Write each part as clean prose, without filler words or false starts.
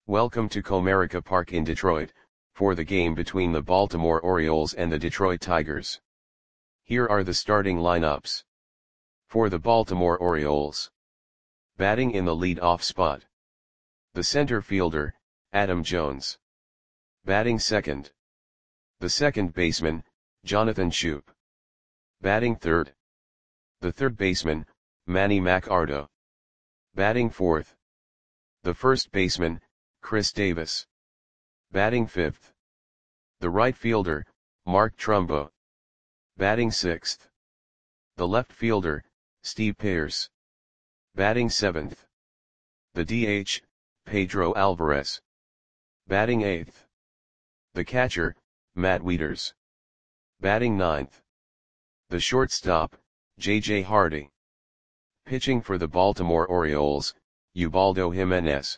Welcome to Comerica Park in Detroit, for the game between the Baltimore Orioles and the Detroit Tigers. Here are the starting lineups. For the Baltimore Orioles. Batting in the lead-off spot. The center fielder, Adam Jones. Batting second. The second baseman, Jonathan Schoop. Batting third. The third baseman, Manny Machado. Batting fourth. The first baseman, Chris Davis. Batting fifth. The right fielder, Mark Trumbo. Batting sixth. The left fielder, Steve Pearce. Batting seventh. The DH, Pedro Alvarez. Batting eighth. The catcher, Matt Wieters. Batting ninth. The shortstop, J.J. Hardy. Pitching for the Baltimore Orioles, Ubaldo Jimenez.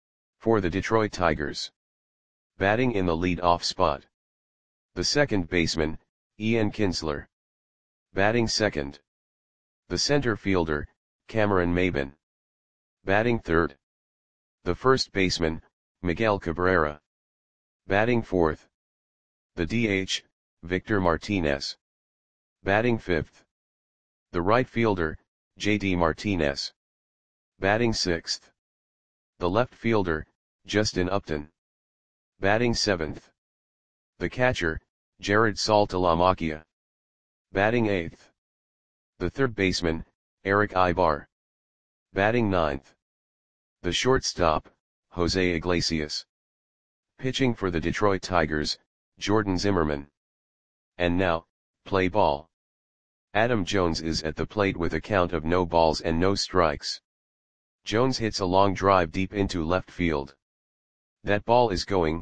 For the Detroit Tigers. Batting in the lead-off spot. The second baseman, Ian Kinsler. Batting second. The center fielder, Cameron Maybin. Batting third. The first baseman, Miguel Cabrera. Batting fourth. The DH, Victor Martinez. Batting fifth. The right fielder, J.D. Martinez. Batting sixth. The left fielder, Justin Upton. Batting seventh. The catcher, Jared Saltalamacchia. Batting eighth. The third baseman, Eric Ibar. Batting ninth. The shortstop, Jose Iglesias. Pitching for the Detroit Tigers, Jordan Zimmermann. And now, play ball. Adam Jones is at the plate with a count of no balls and no strikes. Jones hits a long drive deep into left field. That ball is gone.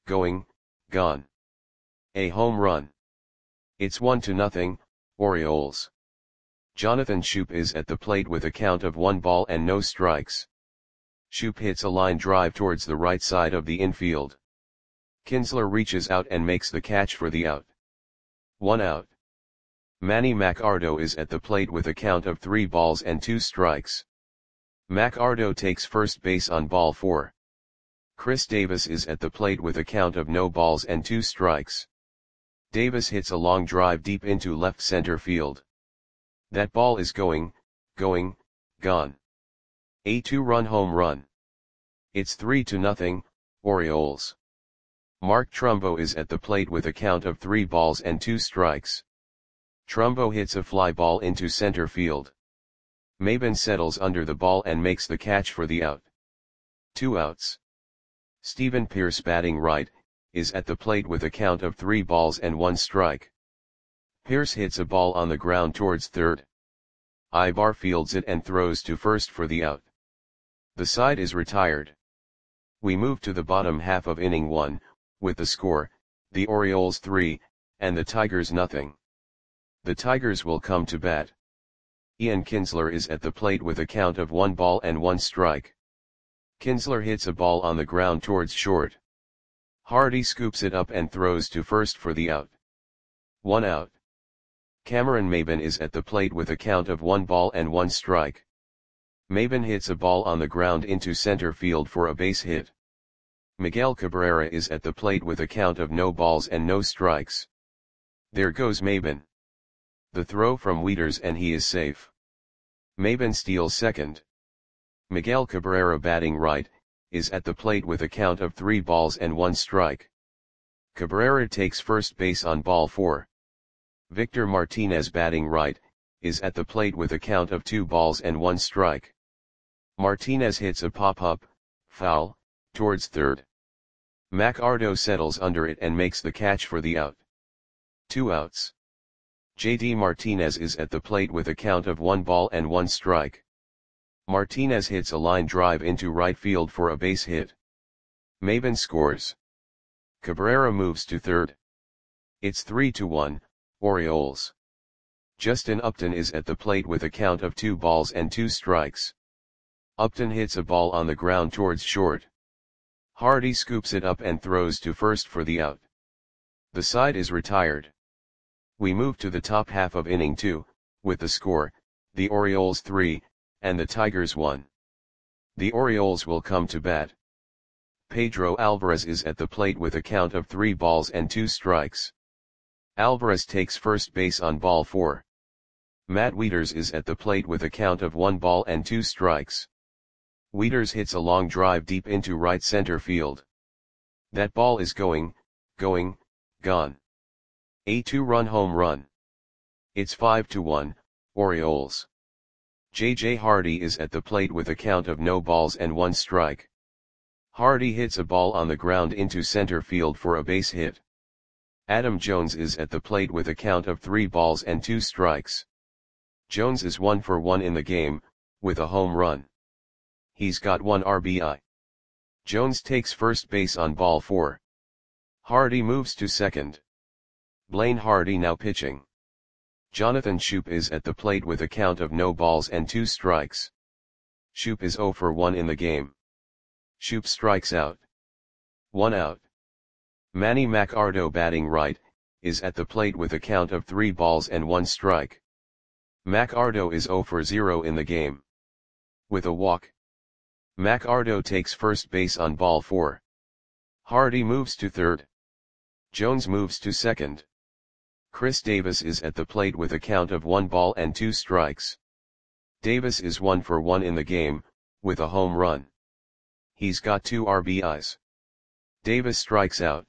A home run. It's 1-0, Orioles. Jonathan Schoop is at the plate with a count of 1 ball and no strikes. Schoop hits a line drive towards the right side of the infield. Kinsler reaches out and makes the catch for the out. 1 out. Manny Machado is at the plate with a count of 3 balls and 2 strikes. Machado takes first base on ball 4. Chris Davis is at the plate with a count of no balls and 2 strikes. Davis hits a long drive deep into left center field. That ball is gone. A 2-run home run. It's 3-0, Orioles. Mark Trumbo is at the plate with a count of 3 balls and 2 strikes. Trumbo hits a fly ball into center field. Maybin settles under the ball and makes the catch for the out. 2 outs. Stephen Pearce, batting right, is at the plate with a count of 3 balls and 1 strike. Pearce hits a ball on the ground towards third. Ibar fields it and throws to first for the out. The side is retired. We move to the bottom half of inning 1, with the score, the Orioles 3, and the Tigers 0. The Tigers will come to bat. Ian Kinsler is at the plate with a count of 1 ball and 1 strike. Kinsler hits a ball on the ground towards short. Hardy scoops it up and throws to first for the out. 1 out. Cameron Maybin is at the plate with a count of 1 ball and 1 strike. Maybin hits a ball on the ground into center field for a base hit. Miguel Cabrera is at the plate with a count of no balls and no strikes. There goes Maybin. The throw from Wieters and he is safe. Maybin steals second. Miguel Cabrera, batting right, is at the plate with a count of 3 balls and 1 strike. Cabrera takes first base on ball 4. Victor Martinez, batting right, is at the plate with a count of 2 balls and 1 strike. Martinez hits a pop-up, foul, towards third. Machado settles under it and makes the catch for the out. 2 outs. J.D. Martinez is at the plate with a count of 1 ball and 1 strike. Martinez hits a line drive into right field for a base hit. Maybin scores. Cabrera moves to third. It's 3-1, Orioles. Justin Upton is at the plate with a count of 2 balls and 2 strikes. Upton hits a ball on the ground towards short. Hardy scoops it up and throws to first for the out. The side is retired. We move to the top half of inning 2, with the score, the Orioles 3, and the Tigers 1. The Orioles will come to bat. Pedro Alvarez is at the plate with a count of 3 balls and 2 strikes. Alvarez takes first base on ball 4. Matt Wieters is at the plate with a count of 1 ball and 2 strikes. Wieters hits a long drive deep into right center field. That ball is gone. A 2-run home run. It's 5-1, Orioles. J.J. Hardy is at the plate with a count of no balls and 1 strike. Hardy hits a ball on the ground into center field for a base hit. Adam Jones is at the plate with a count of 3 balls and 2 strikes. Jones is 1 for 1 in the game, with a home run. He's got 1 RBI. Jones takes first base on ball 4. Hardy moves to second. Blaine Hardy now pitching. Jonathan Schoop is at the plate with a count of no balls and 2 strikes. Schoop is 0 for 1 in the game. Schoop strikes out. 1 out. Manny Machado batting right, is at the plate with a count of 3 balls and 1 strike. Machado is 0 for 0 in the game. With a walk. Machado takes first base on ball 4. Hardy moves to third. Jones moves to second. Chris Davis is at the plate with a count of 1 ball and 2 strikes. Davis is 1 for 1 in the game, with a home run. He's got 2 RBIs. Davis strikes out.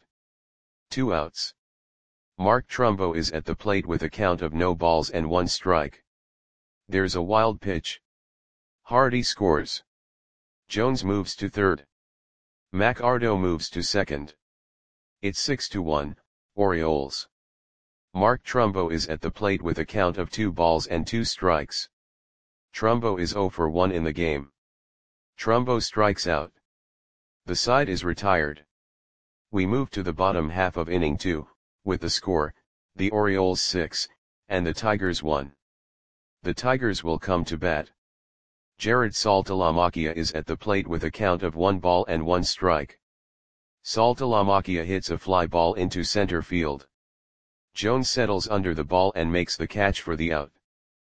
2 outs. Mark Trumbo is at the plate with a count of no balls and 1 strike. There's a wild pitch. Hardy scores. Jones moves to third. Machado moves to second. It's 6-1, Orioles. Mark Trumbo is at the plate with a count of 2 balls and 2 strikes. Trumbo is 0 for 1 in the game. Trumbo strikes out. The side is retired. We move to the bottom half of inning 2, with the score, the Orioles 6, and the Tigers 1. The Tigers will come to bat. Jared Saltalamacchia is at the plate with a count of 1 ball and 1 strike. Saltalamacchia hits a fly ball into center field. Jones settles under the ball and makes the catch for the out.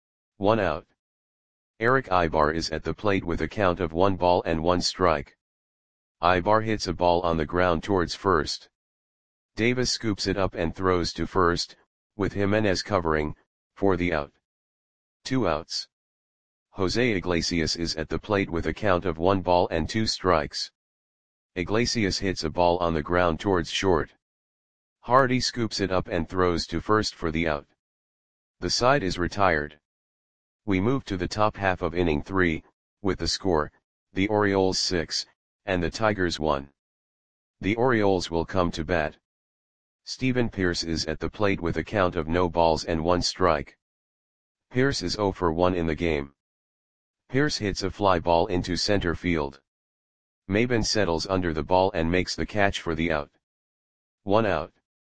1 out. Eric Ibar is at the plate with a count of 1 ball and 1 strike. Ibar hits a ball on the ground towards first. Davis scoops it up and throws to first, with Jimenez covering, for the out. 2 outs. Jose Iglesias is at the plate with a count of 1 ball and 2 strikes. Iglesias hits a ball on the ground towards short. Hardy scoops it up and throws to first for the out. The side is retired. We move to the top half of inning 3, with the score, the Orioles 6, and the Tigers 1. The Orioles will come to bat. Steven Pearce is at the plate with a count of no balls and 1 strike. Pearce is 0 for 1 in the game. Pearce hits a fly ball into center field. Maben settles under the ball and makes the catch for the out. 1 out.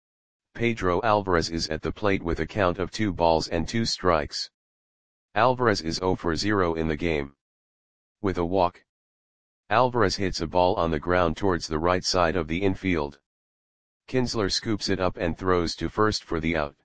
Pedro Alvarez is at the plate with a count of 2 balls and 2 strikes. Alvarez is 0 for 0 in the game. With a walk. Alvarez hits a ball on the ground towards the right side of the infield. Kinsler scoops it up and throws to first for the out.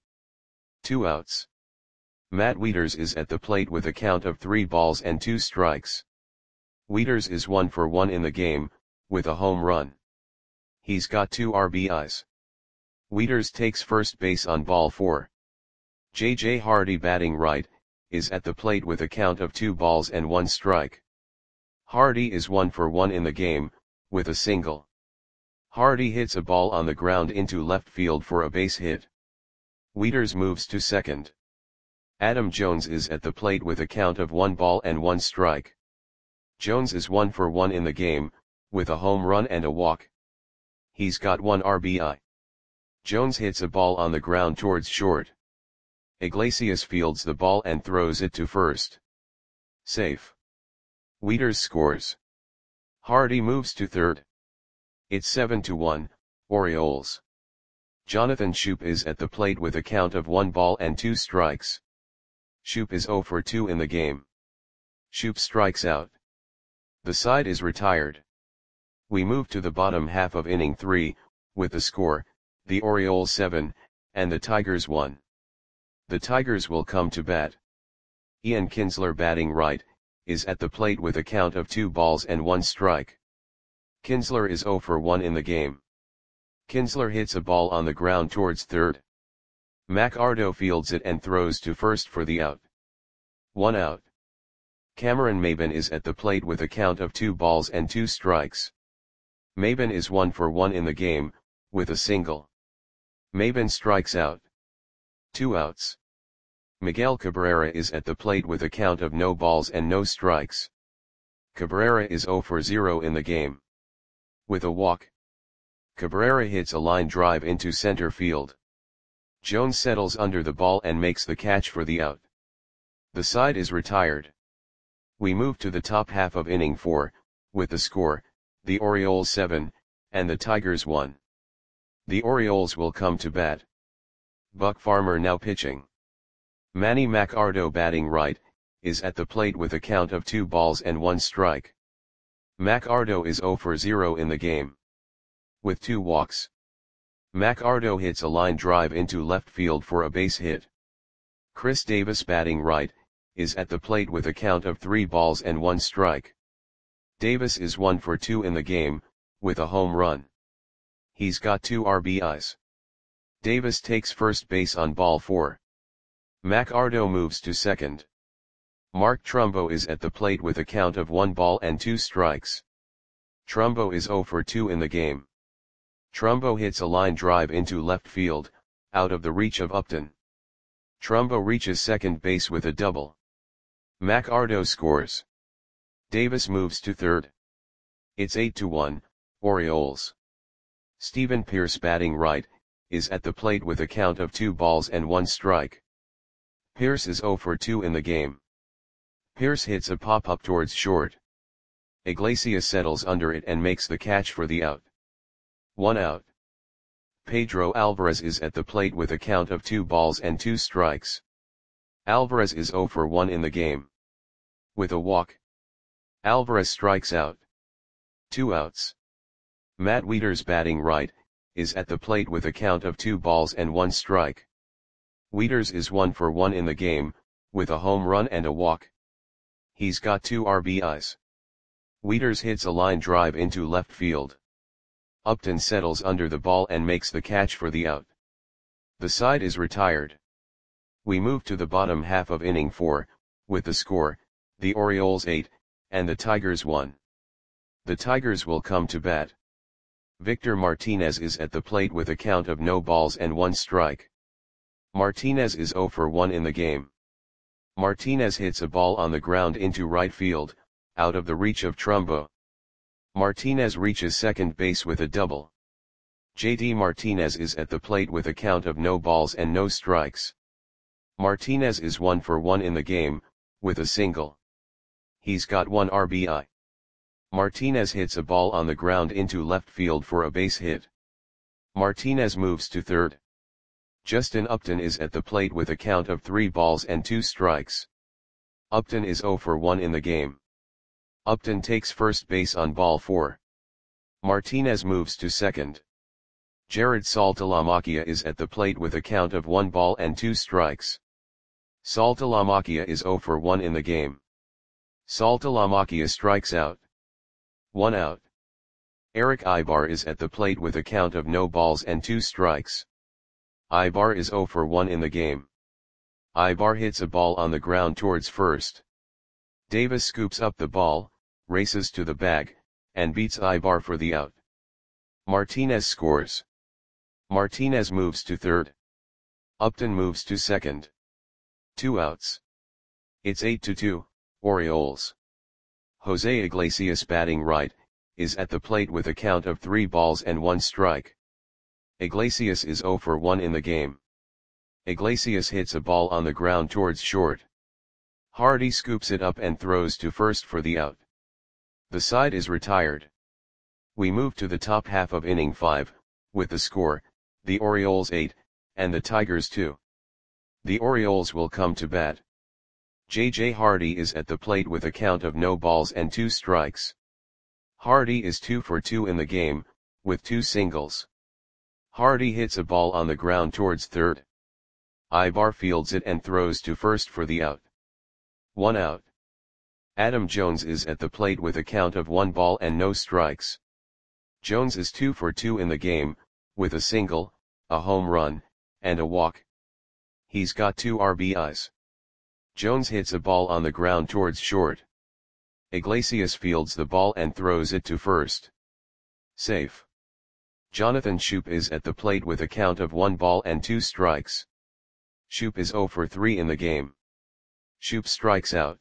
2 outs. Matt Wieters is at the plate with a count of 3 balls and 2 strikes. Wieters is 1 for 1 in the game, with a home run. He's got 2 RBIs. Wieters takes first base on ball 4. J.J. Hardy batting right, is at the plate with a count of 2 balls and 1 strike. Hardy is 1 for 1 in the game, with a single. Hardy hits a ball on the ground into left field for a base hit. Wieters moves to second. Adam Jones is at the plate with a count of 1 ball and 1 strike. Jones is 1 for 1 in the game, with a home run and a walk. He's got 1 RBI. Jones hits a ball on the ground towards short. Iglesias fields the ball and throws it to first. Safe. Wieters scores. Hardy moves to third. It's 7-1, Orioles. Jonathan Schoop is at the plate with a count of 1 ball and 2 strikes. Schoop is 0 for 2 in the game. Schoop strikes out. The side is retired. We move to the bottom half of inning 3, with the score, the Orioles 7, and the Tigers 1. The Tigers will come to bat. Ian Kinsler batting right, is at the plate with a count of 2 balls and 1 strike. Kinsler is 0 for 1 in the game. Kinsler hits a ball on the ground towards third. McArdo fields it and throws to first for the out. 1 out. Cameron Maybin is at the plate with a count of 2 balls and 2 strikes. Maybin is 1 for 1 in the game, with a single. Maybin strikes out. 2 outs. Miguel Cabrera is at the plate with a count of no balls and no strikes. Cabrera is 0 for 0 in the game. With a walk. Cabrera hits a line drive into center field. Jones settles under the ball and makes the catch for the out. The side is retired. We move to the top half of inning 4, with the score, the Orioles 7, and the Tigers 1. The Orioles will come to bat. Buck Farmer now pitching. Manny McArdo batting right, is at the plate with a count of 2 balls and 1 strike. McArdo is 0 for 0 in the game. With 2 walks. McArdo hits a line drive into left field for a base hit. Chris Davis batting right, is at the plate with a count of 3 balls and 1 strike. Davis is 1 for 2 in the game, with a home run. He's got 2 RBIs. Davis takes first base on ball 4. McArdo moves to second. Mark Trumbo is at the plate with a count of 1 ball and 2 strikes. Trumbo is 0 for 2 in the game. Trumbo hits a line drive into left field, out of the reach of Upton. Trumbo reaches second base with a double. McArdo scores. Davis moves to third. It's 8-1, Orioles. Stephen Pearce batting right, is at the plate with a count of 2 balls and 1 strike. Pearce is 0 for 2 in the game. Pearce hits a pop-up towards short. Iglesias settles under it and makes the catch for the out. 1 out. Pedro Alvarez is at the plate with a count of 2 balls and 2 strikes. Alvarez is 0 for 1 in the game. With a walk. Alvarez strikes out. 2 outs. Matt Wieters batting right, is at the plate with a count of 2 balls and 1 strike. Wieters is 1 for 1 in the game, with a home run and a walk. He's got 2 RBIs. Wieters hits a line drive into left field. Upton settles under the ball and makes the catch for the out. The side is retired. We move to the bottom half of inning 4, with the score, the Orioles 8, and the Tigers 1. The Tigers will come to bat. Victor Martinez is at the plate with a count of no balls and 1 strike. Martinez is 0 for 1 in the game. Martinez hits a ball on the ground into right field, out of the reach of Trumbo. Martinez reaches second base with a double. JD Martinez is at the plate with a count of no balls and no strikes. Martinez is 1 for 1 in the game, with a single. He's got 1 RBI. Martinez hits a ball on the ground into left field for a base hit. Martinez moves to third. Justin Upton is at the plate with a count of 3 balls and 2 strikes. Upton is 0 for 1 in the game. Upton takes first base on ball 4. Martinez moves to second. Jared Saltalamacchia is at the plate with a count of 1 ball and 2 strikes. Saltalamacchia is 0 for 1 in the game. Saltalamacchia strikes out. 1 out. Eric Ibar is at the plate with a count of no balls and 2 strikes. Ibar is 0 for 1 in the game. Ibar hits a ball on the ground towards first. Davis scoops up the ball, races to the bag, and beats Ibar for the out. Martinez scores. Martinez moves to third. Upton moves to second. 2 outs. It's 8-2, Orioles. Jose Iglesias batting right, is at the plate with a count of 3 balls and 1 strike. Iglesias is 0 for 1 in the game. Iglesias hits a ball on the ground towards short. Hardy scoops it up and throws to first for the out. The side is retired. We move to the top half of inning 5, with the score, the Orioles 8, and the Tigers 2. The Orioles will come to bat. J.J. Hardy is at the plate with a count of no balls and 2 strikes. Hardy is 2 for 2 in the game, with 2 singles. Hardy hits a ball on the ground towards third. Ibar fields it and throws to first for the out. 1 out. Adam Jones is at the plate with a count of 1 ball and no strikes. Jones is 2 for 2 in the game, with a single, a home run, and a walk. He's got 2 RBIs. Jones hits a ball on the ground towards short. Iglesias fields the ball and throws it to first. Safe. Jonathan Schoop is at the plate with a count of 1 ball and 2 strikes. Schoop is 0 for 3 in the game. Schoop strikes out.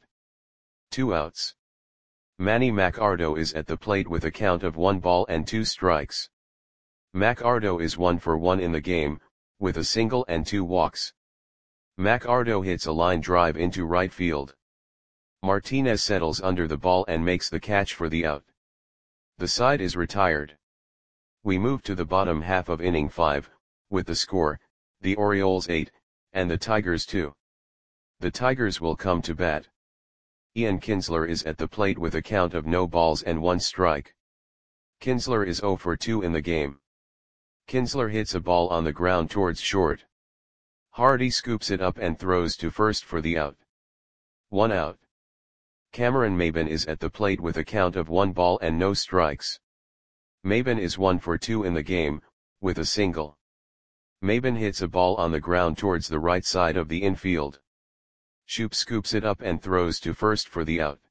2 outs. Manny Macardo is at the plate with a count of 1 ball and 2 strikes. Macardo is 1 for 1 in the game, with a single and 2 walks. Macardo hits a line drive into right field. Martinez settles under the ball and makes the catch for the out. The side is retired. We move to the bottom half of inning 5, with the score, the Orioles 8, and the Tigers 2. The Tigers will come to bat. Ian Kinsler is at the plate with a count of no balls and 1 strike. Kinsler is 0 for 2 in the game. Kinsler hits a ball on the ground towards short. Hardy scoops it up and throws to first for the out. 1 out. Cameron Maybin is at the plate with a count of 1 ball and no strikes. Maybin is 1 for 2 in the game, with a single. Maybin hits a ball on the ground towards the right side of the infield. Schoop scoops it up and throws to first for the out.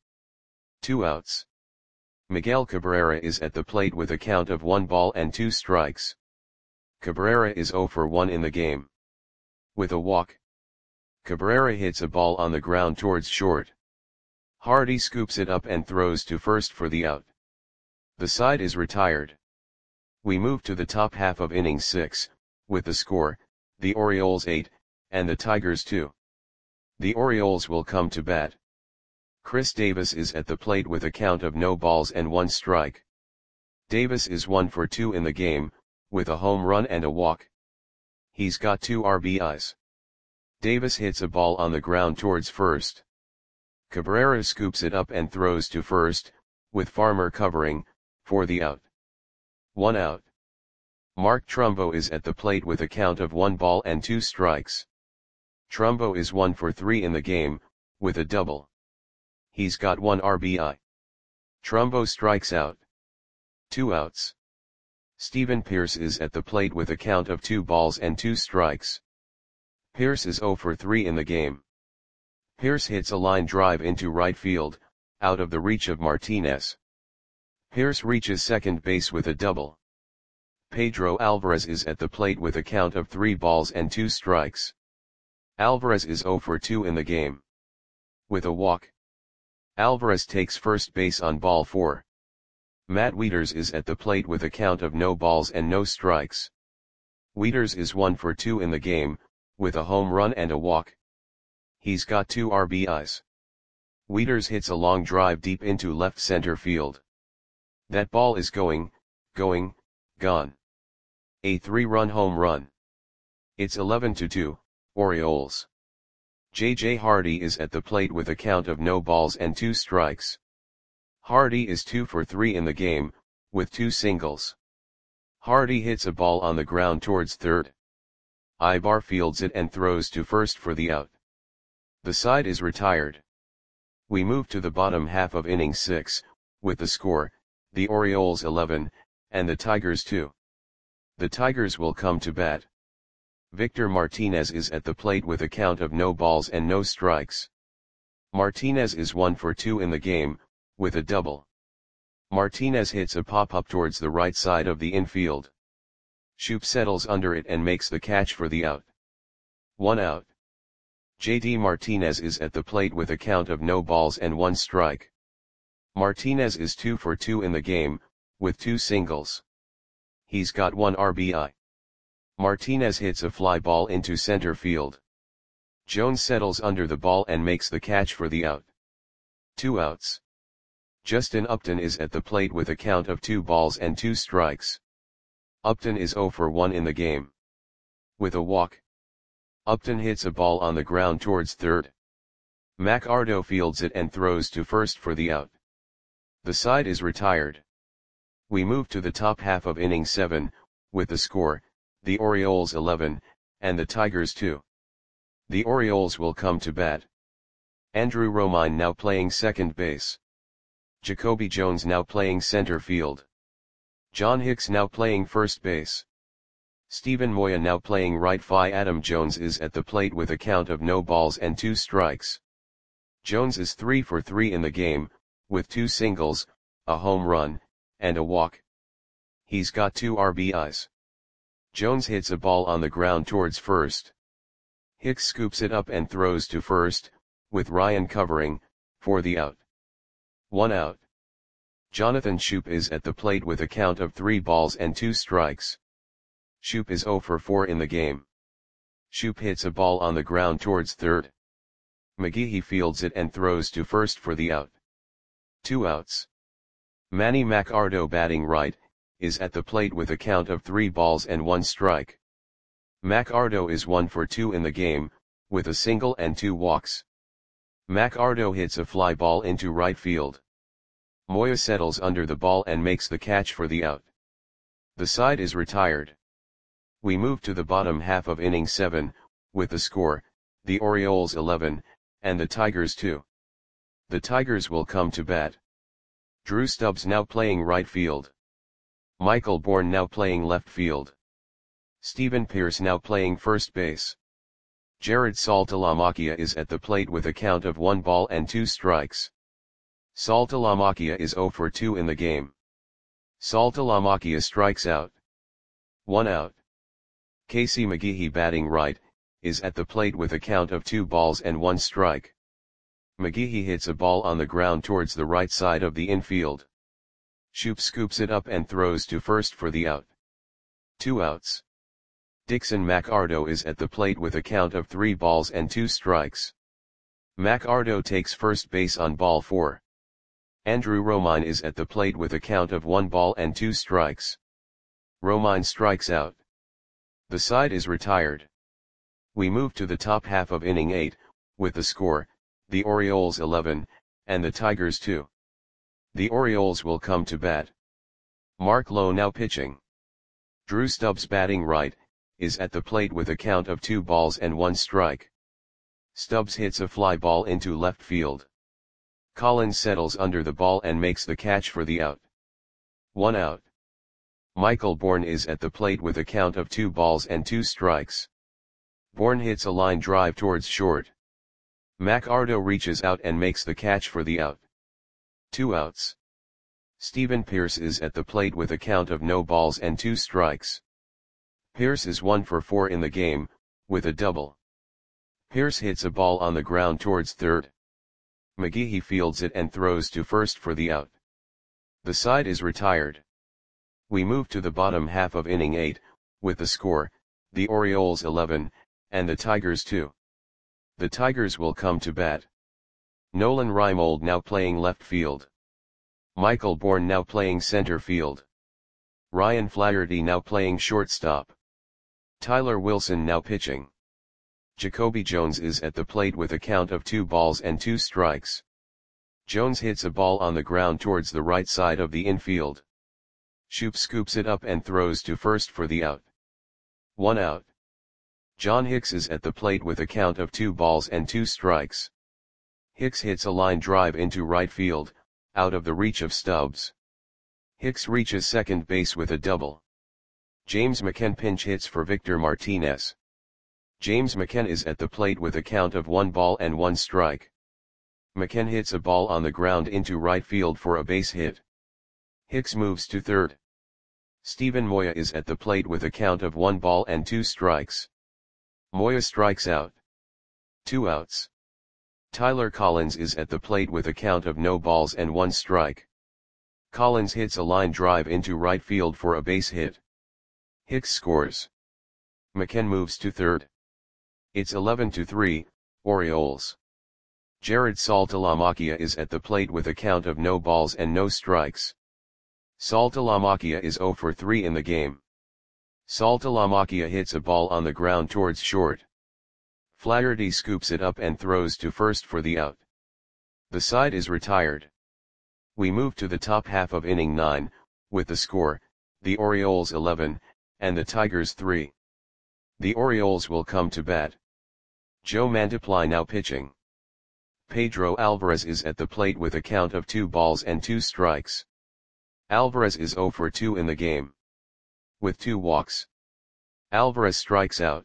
2 outs. Miguel Cabrera is at the plate with a count of 1 ball and 2 strikes. Cabrera is 0 for 1 in the game. With a walk. Cabrera hits a ball on the ground towards short. Hardy scoops it up and throws to first for the out. The side is retired. We move to the top half of inning 6, with the score, the Orioles 8, and the Tigers 2. The Orioles will come to bat. Chris Davis is at the plate with a count of no balls and 1 strike. Davis is 1 for 2 in the game, with a home run and a walk. He's got 2 RBIs. Davis hits a ball on the ground towards first. Cabrera scoops it up and throws to first, with Farmer covering, for the out. 1 out. Mark Trumbo is at the plate with a count of 1 ball and 2 strikes. Trumbo is 1 for 3 in the game, with a double. He's got 1 RBI. Trumbo strikes out. 2 outs. Stephen Pierce is at the plate with a count of 2 balls and 2 strikes. Pierce is 0 for 3 in the game. Pierce hits a line drive into right field, out of the reach of Martinez. Pierce reaches second base with a double. Pedro Alvarez is at the plate with a count of 3 balls and 2 strikes. Alvarez is 0 for 2 in the game. With a walk. Alvarez takes first base on ball 4. Matt Wieters is at the plate with a count of no balls and no strikes. Wieters is 1 for 2 in the game, with a home run and a walk. He's got 2 RBIs. Wieters hits a long drive deep into left center field. That ball is going, gone. A 3-run home run. It's 11-2, Orioles. J.J. Hardy is at the plate with a count of no balls and 2 strikes. Hardy is 2 for 3 in the game, with 2 singles. Hardy hits a ball on the ground towards third. Ibar fields it and throws to first for the out. The side is retired. We move to the bottom half of inning 6, with the score, the Orioles 11, and the Tigers 2. The Tigers will come to bat. Victor Martinez is at the plate with a count of no balls and no strikes. Martinez is 1 for 2 in the game, with a double. Martinez hits a pop-up towards the right side of the infield. Schoop settles under it and makes the catch for the out. 1 out. JD Martinez is at the plate with a count of no balls and 1 strike. Martinez is 2 for 2 in the game, with 2 singles. He's got 1 RBI. Martinez hits a fly ball into center field. Jones settles under the ball and makes the catch for the out. 2 outs. Justin Upton is at the plate with a count of 2 balls and 2 strikes. Upton is 0 for 1 in the game. With a walk. Upton hits a ball on the ground towards third. Macardo fields it and throws to first for the out. The side is retired. We move to the top half of inning 7, with the score, the Orioles 11, and the Tigers 2. The Orioles will come to bat. Andrew Romine now playing second base. Jacoby Jones now playing center field. John Hicks now playing first base. Steven Moya now playing right. Adam Jones is at the plate with a count of no balls and 2 strikes. Jones is 3 for 3 in the game, with 2 singles, a home run, and a walk. He's got 2 RBIs. Jones hits a ball on the ground towards first. Hicks scoops it up and throws to first, with Ryan covering, for the out. 1 out. Jonathan Schoop is at the plate with a count of 3 balls and 2 strikes. Schoop is 0 for 4 in the game. Schoop hits a ball on the ground towards third. McGehee fields it and throws to first for the out. 2 outs. Manny Machado batting right, is at the plate with a count of 3 balls and 1 strike. Machado is 1 for 2 in the game, with a single and 2 walks. Machado hits a fly ball into right field. Moya settles under the ball and makes the catch for the out. The side is retired. We move to the bottom half of inning 7, with the score, the Orioles 11, and the Tigers 2. The Tigers will come to bat. Drew Stubbs now playing right field. Michael Bourne now playing left field. Stephen Pearce now playing first base. Jared Saltalamacchia is at the plate with a count of 1 ball and 2 strikes. Saltalamacchia is 0 for 2 in the game. Saltalamacchia strikes out. 1 out. Casey McGehee batting right, is at the plate with a count of 2 balls and 1 strike. McGehee hits a ball on the ground towards the right side of the infield. Schoop scoops it up and throws to first for the out. 2 outs. Dixon Machado is at the plate with a count of 3 balls and 2 strikes. Machado takes first base on ball 4. Andrew Romine is at the plate with a count of 1 ball and 2 strikes. Romine strikes out. The side is retired. We move to the top half of inning 8, with the score, the Orioles 11, and the Tigers 2. The Orioles will come to bat. Mark Lowe now pitching. Drew Stubbs batting right, is at the plate with a count of 2 balls and 1 strike. Stubbs hits a fly ball into left field. Collins settles under the ball and makes the catch for the out. 1 out. Michael Bourne is at the plate with a count of 2 balls and 2 strikes. Bourne hits a line drive towards short. Machado reaches out and makes the catch for the out. 2 outs. Stephen Pearce is at the plate with a count of no balls and 2 strikes. Pearce is 1 for 4 in the game, with a double. Pearce hits a ball on the ground towards third. McGehee fields it and throws to first for the out. The side is retired. We move to the bottom half of inning 8, with the score, the Orioles 11, and the Tigers 2. The Tigers will come to bat. Nolan Reimold now playing left field. Michael Bourne now playing center field. Ryan Flaherty now playing shortstop. Tyler Wilson now pitching. Jacoby Jones is at the plate with a count of 2 balls and 2 strikes. Jones hits a ball on the ground towards the right side of the infield. Schoop scoops it up and throws to first for the out. 1 out. John Hicks is at the plate with a count of 2 balls and 2 strikes. Hicks hits a line drive into right field, out of the reach of Stubbs. Hicks reaches second base with a double. James McCann pinch hits for Victor Martinez. James McCann is at the plate with a count of 1 ball and 1 strike. McCann hits a ball on the ground into right field for a base hit. Hicks moves to third. Steven Moya is at the plate with a count of 1 ball and 2 strikes. Moya strikes out. 2 outs. Tyler Collins is at the plate with a count of no balls and 1 strike. Collins hits a line drive into right field for a base hit. Hicks scores. McCann moves to third. It's 11-3, Orioles. Jared Saltalamacchia is at the plate with a count of no balls and no strikes. Saltalamacchia is 0 for 3 in the game. Saltalamacchia hits a ball on the ground towards short. Flaherty scoops it up and throws to first for the out. The side is retired. We move to the top half of inning 9, with the score, the Orioles 11, and the Tigers 3. The Orioles will come to bat. Joe Mantiply now pitching. Pedro Alvarez is at the plate with a count of 2 balls and 2 strikes. Alvarez is 0 for 2 in the game. With 2 walks. Alvarez strikes out.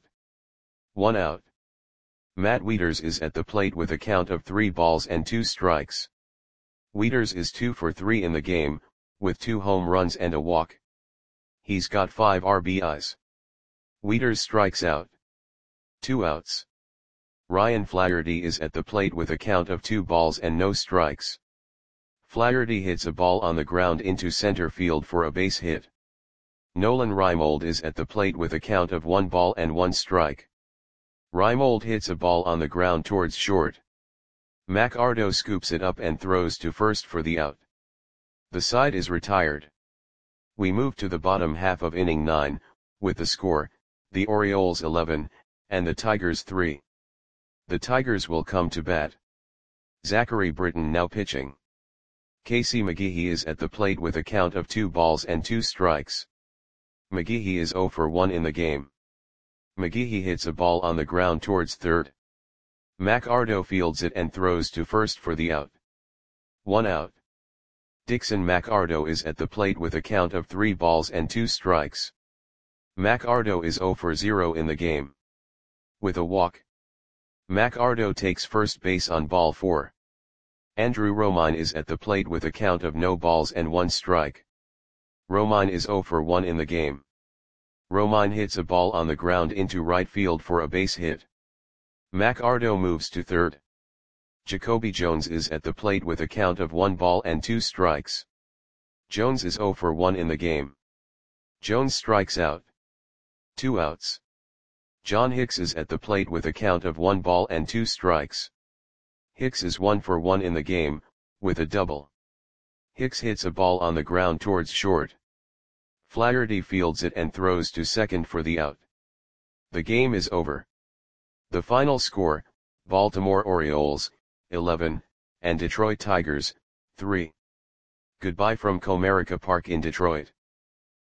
1 out. Matt Wieters is at the plate with a count of 3 balls and 2 strikes. Wieters is 2 for 3 in the game, with 2 home runs and a walk. He's got 5 RBIs. Wieters strikes out. 2 outs. Ryan Flaherty is at the plate with a count of 2 balls and no strikes. Flaherty hits a ball on the ground into center field for a base hit. Nolan Reimold is at the plate with a count of 1 ball and 1 strike. Reimold hits a ball on the ground towards short. Mac Ardo scoops it up and throws to first for the out. The side is retired. We move to the bottom half of inning 9, with the score, the Orioles 11, and the Tigers 3. The Tigers will come to bat. Zachary Britton now pitching. Casey McGehee is at the plate with a count of 2 balls and 2 strikes. McGehee is 0 for 1 in the game. McGehee hits a ball on the ground towards third. Mac Ardo fields it and throws to first for the out. 1 out. Dixon Mac Ardo is at the plate with a count of 3 balls and 2 strikes. Mac Ardo is 0 for 0 in the game. With a walk. Mac Ardo takes first base on ball 4. Andrew Romine is at the plate with a count of no balls and 1 strike. Romine is 0 for 1 in the game. Romine hits a ball on the ground into right field for a base hit. Mac Ardo moves to third. Jacoby Jones is at the plate with a count of 1 ball and 2 strikes. Jones is 0 for 1 in the game. Jones strikes out. 2 outs. John Hicks is at the plate with a count of 1 ball and 2 strikes. Hicks is 1 for 1 in the game, with a double. Hicks hits a ball on the ground towards short. Flaherty fields it and throws to second for the out. The game is over. The final score, Baltimore Orioles, 11, and Detroit Tigers, 3. Goodbye from Comerica Park in Detroit.